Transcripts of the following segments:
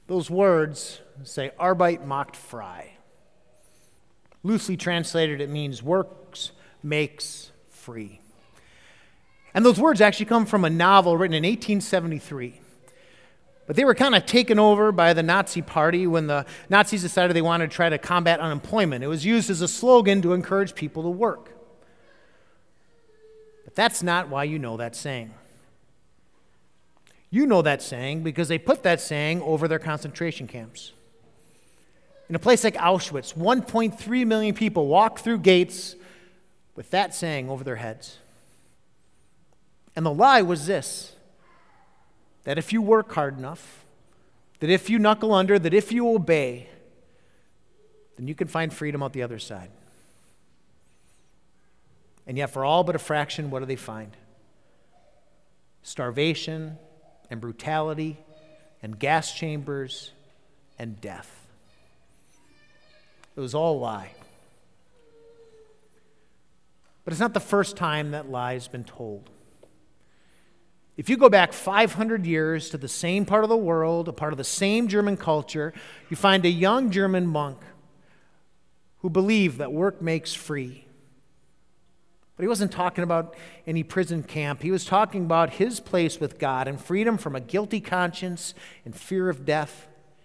Those words say Arbeit macht frei. Loosely translated, it means works makes free. And those words actually come from a novel written in 1873. But they were kind of taken over by the Nazi Party when the Nazis decided they wanted to try to combat unemployment. It was used as a slogan to encourage people to work. But that's not why you know that saying. You know that saying because they put that saying over their concentration camps. In a place like Auschwitz, 1.3 million people walked through gates with that saying over their heads. And the lie was this, that if you work hard enough, that if you knuckle under, that if you obey, then you can find freedom out the other side. And yet for all but a fraction, what do they find? Starvation and brutality and gas chambers and death. It was all a lie. But it's not the first time that lie has been told. If you go back 500 years to the same part of the world, a part of the same German culture, you find a young German monk who believed that work makes free. But he wasn't talking about any prison camp. He was talking about his place with God and freedom from a guilty conscience and fear of death.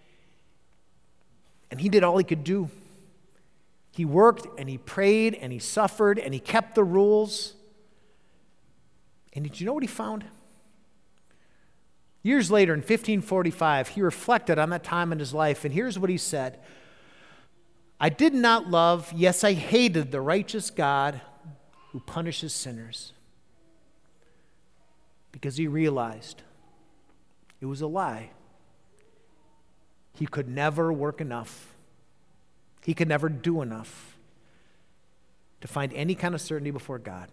And he did all he could do. He worked and he prayed and he suffered and he kept the rules. And did you know what he found? Years later, in 1545, he reflected on that time in his life, and here's what he said. I did not love, yes, I hated the righteous God who punishes sinners. Because he realized it was a lie. He could never work enough. He could never do enough to find any kind of certainty before God.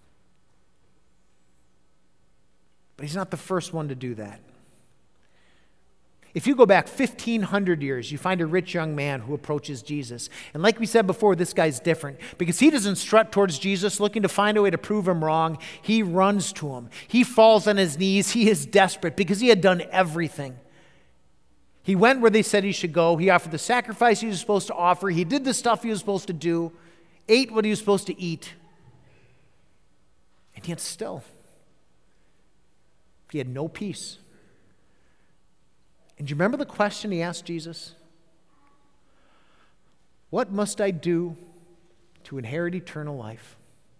But he's not the first one to do that. If you go back 1,500 years, you find a rich young man who approaches Jesus. And like we said before, this guy's different because he doesn't strut towards Jesus looking to find a way to prove him wrong. He runs to him. He falls on his knees. He is desperate because he had done everything. He went where they said he should go. He offered the sacrifice he was supposed to offer. He did the stuff he was supposed to do, ate what he was supposed to eat. And yet still, he had no peace. And do you remember the question he asked Jesus? What must I do to inherit eternal life?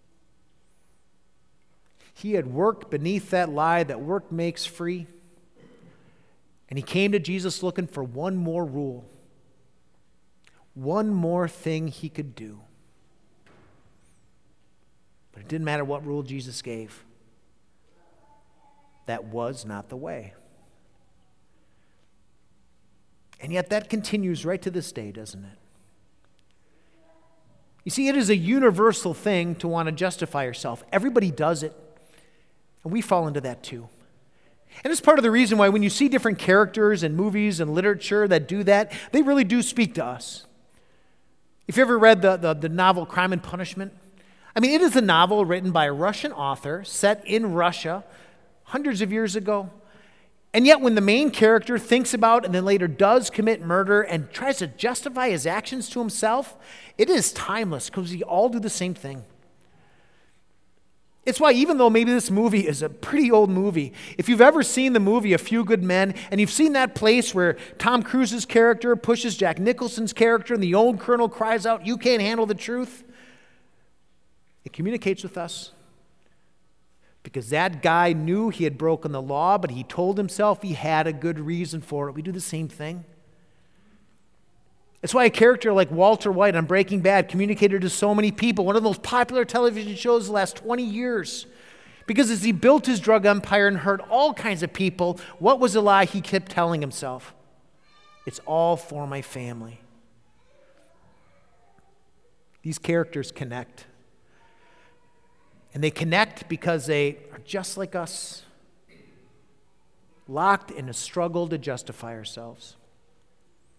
He had worked beneath that lie that work makes free. And he came to Jesus looking for one more rule, one more thing he could do. But it didn't matter what rule Jesus gave. That was not the way. And yet that continues right to this day, doesn't it? You see, it is a universal thing to want to justify yourself. Everybody does it. And we fall into that too. And it's part of the reason why when you see different characters in movies and literature that do that, they really do speak to us. If you ever read the novel Crime and Punishment, I mean, it is a novel written by a Russian author set in Russia hundreds of years ago. And yet when the main character thinks about and then later does commit murder and tries to justify his actions to himself, it is timeless because we all do the same thing. It's why even though maybe this movie is a pretty old movie, if you've ever seen the movie A Few Good Men and you've seen that place where Tom Cruise's character pushes Jack Nicholson's character and the old colonel cries out, "You can't handle the truth," it communicates with us. Because that guy knew he had broken the law, but he told himself he had a good reason for it. We do the same thing. That's why a character like Walter White on Breaking Bad communicated to so many people, one of the most popular television shows of the last 20 years. Because as he built his drug empire and hurt all kinds of people, what was the lie he kept telling himself? It's all for my family. These characters connect. And they connect because they are just like us, locked in a struggle to justify ourselves.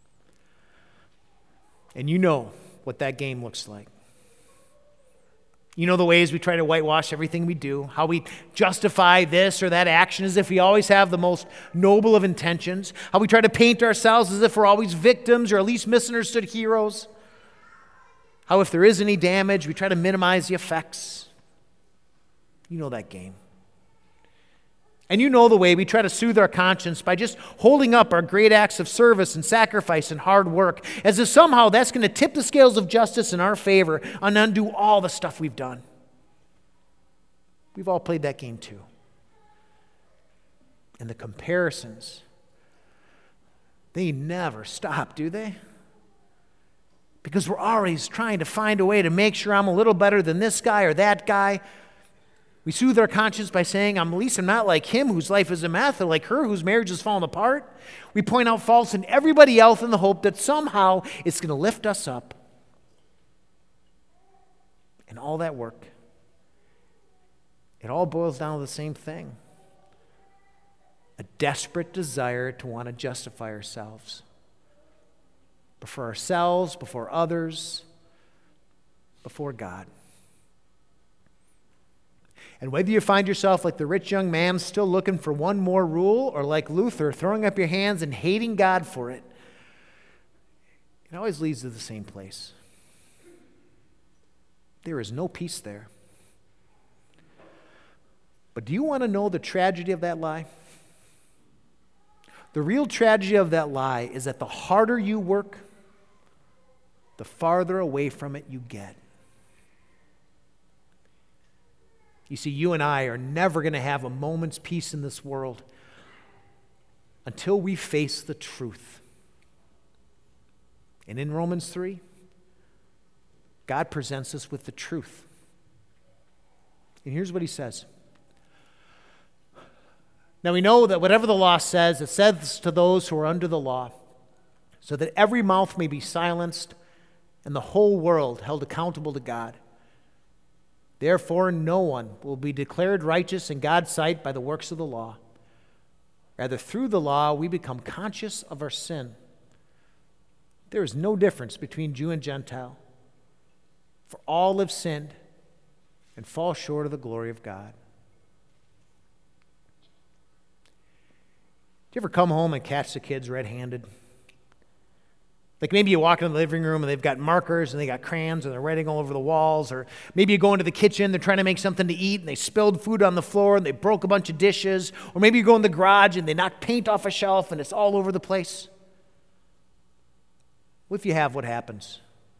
And you know what that game looks like. You know the ways we try to whitewash everything we do, how we justify this or that action as if we always have the most noble of intentions, how we try to paint ourselves as if we're always victims or at least misunderstood heroes, how if there is any damage, we try to minimize the effects. You know that game. And you know the way we try to soothe our conscience by just holding up our great acts of service and sacrifice and hard work, as if somehow that's going to tip the scales of justice in our favor and undo all the stuff we've done. We've all played that game too. And the comparisons, they never stop, do they? Because we're always trying to find a way to make sure I'm a little better than this guy or that guy. We soothe our conscience by saying, at least I'm not like him whose life is a mess, or like her whose marriage has fallen apart. We point out faults in everybody else in the hope that somehow it's going to lift us up. And all that work, it all boils down to the same thing. A desperate desire to want to justify ourselves. Before ourselves, before others, before God. And whether you find yourself like the rich young man still looking for one more rule, or like Luther throwing up your hands and hating God for it, it always leads to the same place. There is no peace there. But do you want to know the tragedy of that lie? The real tragedy of that lie is that the harder you work, the farther away from it you get. You see, you and I are never going to have a moment's peace in this world until we face the truth. And in Romans 3, God presents us with the truth. And here's what he says. Now we know that whatever the law says, it says to those who are under the law, so that every mouth may be silenced and the whole world held accountable to God. Therefore, no one will be declared righteous in God's sight by the works of the law. Rather, through the law, we become conscious of our sin. There is no difference between Jew and Gentile, for all have sinned and fall short of the glory of God. Do you ever come home and catch the kids red-handed? Like maybe you walk in the living room and they've got markers and they got crayons and they're writing all over the walls. Or maybe you go into the kitchen, they're trying to make something to eat and they spilled food on the floor and they broke a bunch of dishes. Or maybe you go in the garage and they knock paint off a shelf and it's all over the place. Well, if you have, what happens?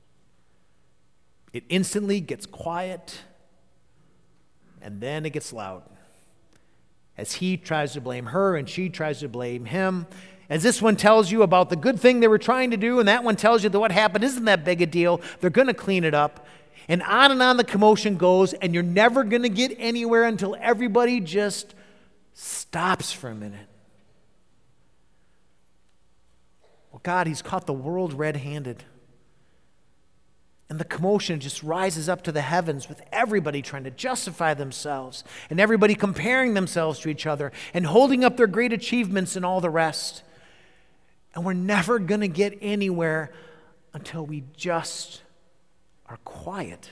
It instantly gets quiet and then it gets loud. As he tries to blame her and she tries to blame him. As this one tells you about the good thing they were trying to do, and that one tells you that what happened isn't that big a deal. They're going to clean it up. And on the commotion goes, and you're never going to get anywhere until everybody just stops for a minute. Well, God, he's caught the world red-handed. And the commotion just rises up to the heavens with everybody trying to justify themselves and everybody comparing themselves to each other and holding up their great achievements and all the rest. And we're never going to get anywhere until we just are quiet.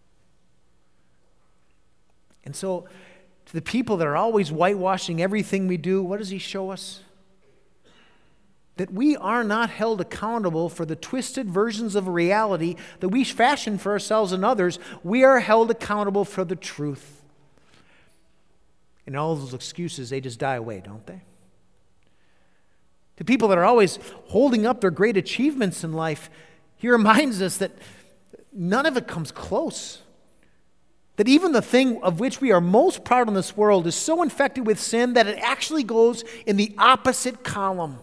And so, to the people that are always whitewashing everything we do, what does he show us? That we are not held accountable for the twisted versions of reality that we fashion for ourselves and others. We are held accountable for the truth. And all those excuses, they just die away, don't they? To people that are always holding up their great achievements in life, he reminds us that none of it comes close. That even the thing of which we are most proud in this world is so infected with sin that it actually goes in the opposite column.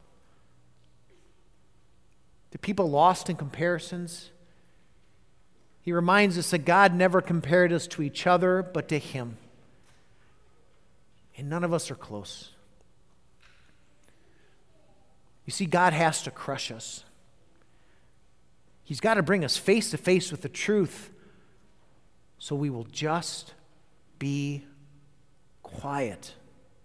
To people lost in comparisons, he reminds us that God never compared us to each other, but to him. And none of us are close. You see, God has to crush us. He's got to bring us face to face with the truth so we will just be quiet.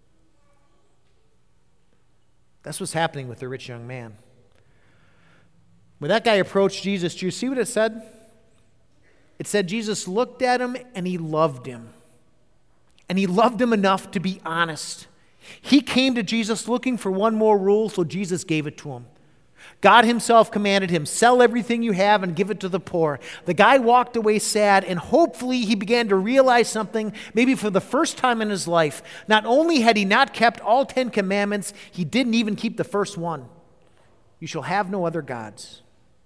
That's what's happening with the rich young man. When that guy approached Jesus, do you see what it said? It said Jesus looked at him and he loved him. And he loved him enough to be honest. He came to Jesus looking for one more rule, so Jesus gave it to him. God himself commanded him, sell everything you have and give it to the poor. The guy walked away sad, and hopefully he began to realize something, maybe for the first time in his life. Not only had he not kept all 10 commandments, he didn't even keep the first one. You shall have no other gods.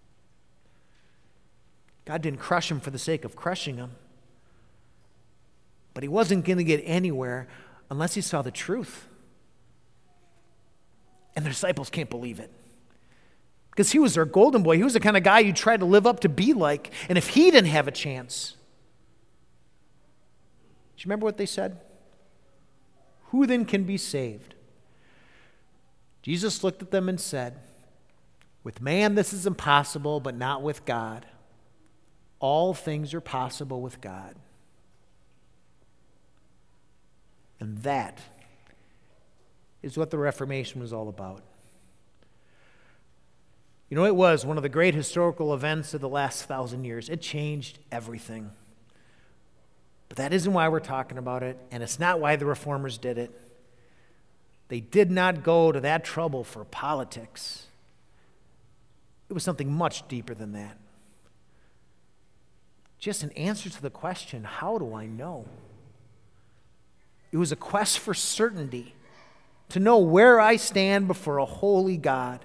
God didn't crush him for the sake of crushing him. But he wasn't going to get anywhere unless he saw the truth. And the disciples can't believe it. Because he was their golden boy. He was the kind of guy you tried to live up to be like. And if he didn't have a chance. Do you remember what they said? Who then can be saved? Jesus looked at them and said, with man this is impossible, but not with God. All things are possible with God. And that is what the Reformation was all about. You know, it was one of the great historical events of the last 1,000 years. It changed everything. But that isn't why we're talking about it, and it's not why the Reformers did it. They did not go to that trouble for politics. It was something much deeper than that. Just an answer to the question, how do I know? It was a quest for certainty, to know where I stand before a holy God.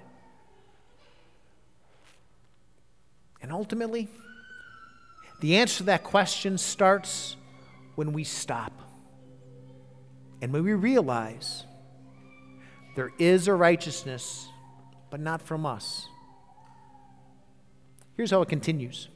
And ultimately, the answer to that question starts when we stop and when we realize there is a righteousness, but not from us. Here's how it continues.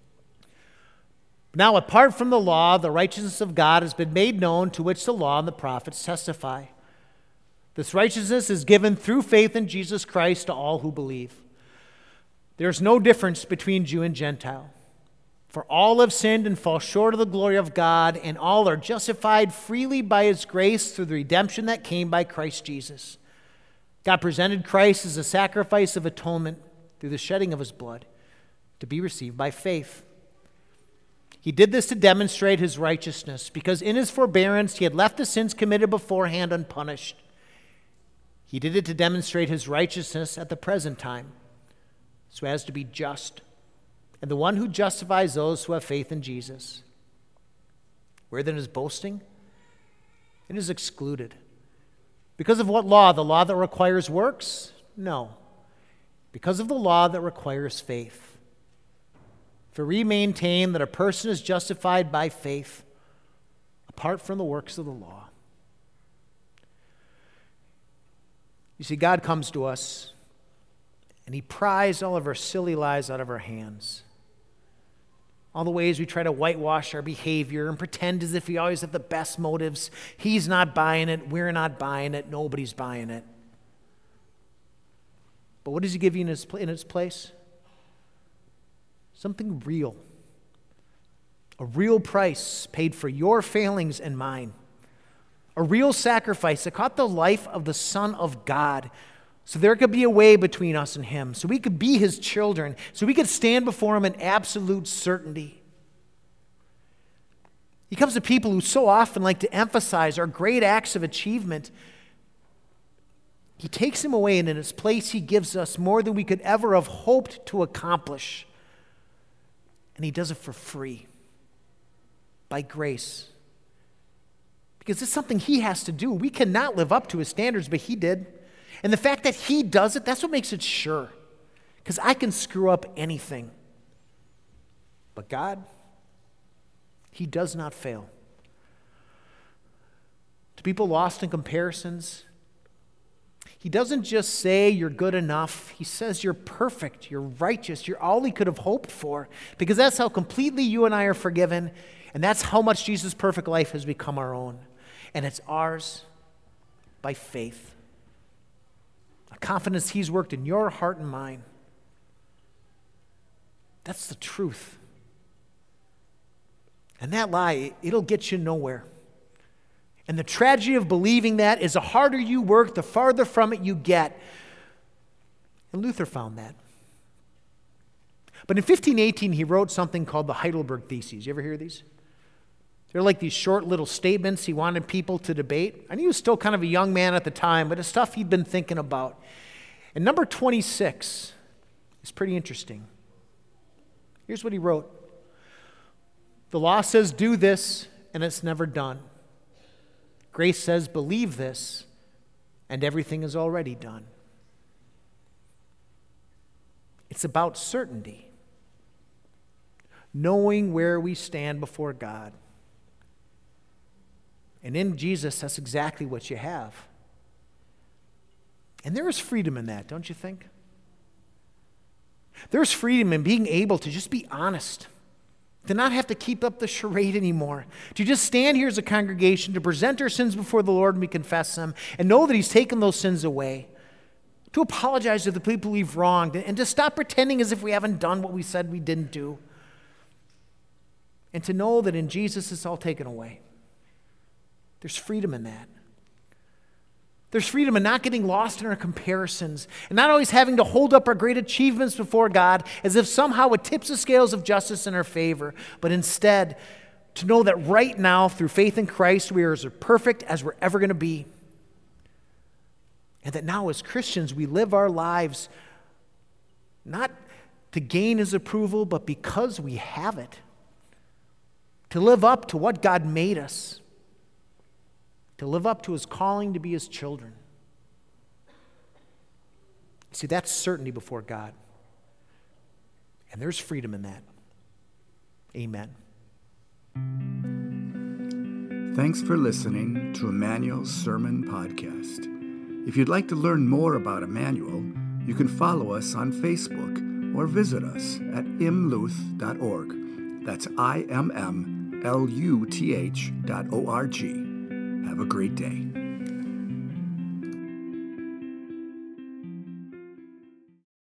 Now, apart from the law, the righteousness of God has been made known, to which the law and the prophets testify. This righteousness is given through faith in Jesus Christ to all who believe. There's no difference between Jew and Gentile. For all have sinned and fall short of the glory of God, and all are justified freely by his grace through the redemption that came by Christ Jesus. God presented Christ as a sacrifice of atonement through the shedding of his blood to be received by faith. He did this to demonstrate his righteousness, because in his forbearance he had left the sins committed beforehand unpunished. He did it to demonstrate his righteousness at the present time, so as to be just, and the one who justifies those who have faith in Jesus. Where then is boasting? It is excluded. Because of what law? The law that requires works? No. Because of the law that requires faith. For we maintain that a person is justified by faith apart from the works of the law. You see, God comes to us and he pries all of our silly lies out of our hands. All the ways we try to whitewash our behavior and pretend as if we always have the best motives. He's not buying it. We're not buying it. Nobody's buying it. But what does he give you in its place? Something real. A real price paid for your failings and mine. A real sacrifice that caught the life of the Son of God, so there could be a way between us and him, so we could be his children, so we could stand before him in absolute certainty. He comes to people who so often like to emphasize our great acts of achievement. He takes him away, and in its place he gives us more than we could ever have hoped to accomplish. And he does it for free, by grace. Because it's something he has to do. We cannot live up to his standards, but he did. And the fact that he does it, that's what makes it sure. Because I can screw up anything. But God, he does not fail. To people lost in comparisons, he doesn't just say you're good enough. He says you're perfect, you're righteous, you're all he could have hoped for. Because that's how completely you and I are forgiven. And that's how much Jesus' perfect life has become our own. And it's ours by faith. A confidence he's worked in your heart and mine. That's the truth. And that lie, it'll get you nowhere. And the tragedy of believing that is the harder you work, the farther from it you get. And Luther found that. But in 1518, he wrote something called the Heidelberg Theses. You ever hear these? They're like these short little statements he wanted people to debate. And he was still kind of a young man at the time, but it's stuff he'd been thinking about. And number 26 is pretty interesting. Here's what he wrote. The law says do this, and it's never done. Grace says believe this, and everything is already done. It's about certainty. Knowing where we stand before God. And in Jesus, that's exactly what you have. And there is freedom in that, don't you think? There's freedom in being able to just be honest, to not have to keep up the charade anymore, to just stand here as a congregation, to present our sins before the Lord and we confess them, and know that He's taken those sins away, to apologize to the people we've wronged, and to stop pretending as if we haven't done what we said we didn't do, and to know that in Jesus it's all taken away. There's freedom in that. There's freedom in not getting lost in our comparisons and not always having to hold up our great achievements before God as if somehow it tips the scales of justice in our favor, but instead to know that right now through faith in Christ we are as perfect as we're ever going to be. And that now as Christians we live our lives not to gain His approval, but because we have it. To live up to what God made us. To live up to His calling to be His children. See, that's certainty before God. And there's freedom in that. Amen. Thanks for listening to Emmanuel's Sermon Podcast. If you'd like to learn more about Emmanuel, you can follow us on Facebook or visit us at imluth.org. That's IMMLUTH.org. Have a great day.